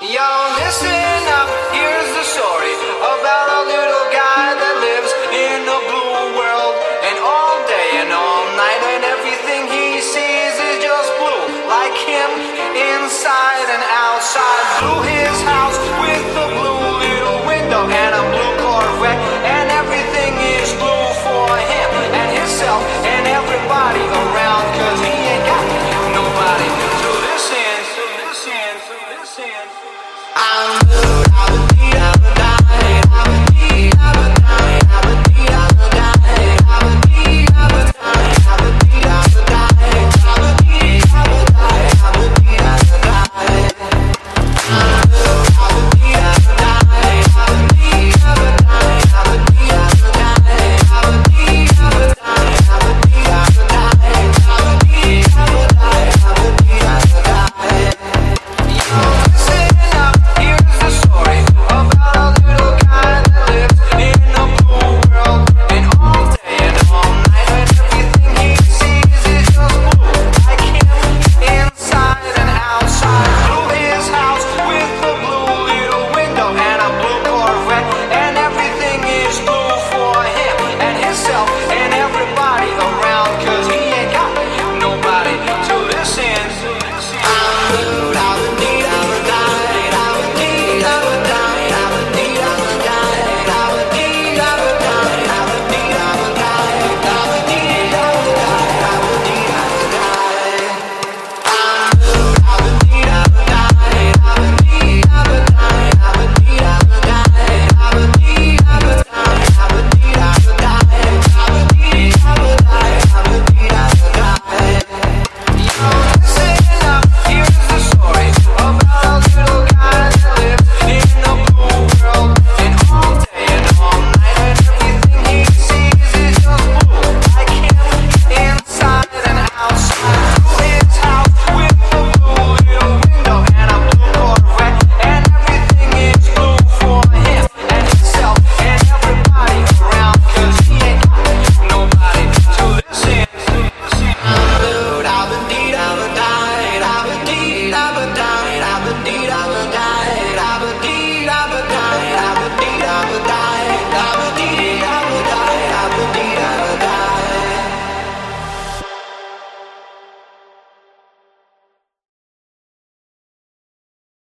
Yo, listen up, here's the story about a little guy that lives in a blue world. And all day and all night, and everything he sees is just blue. Like him, inside and outside. Blue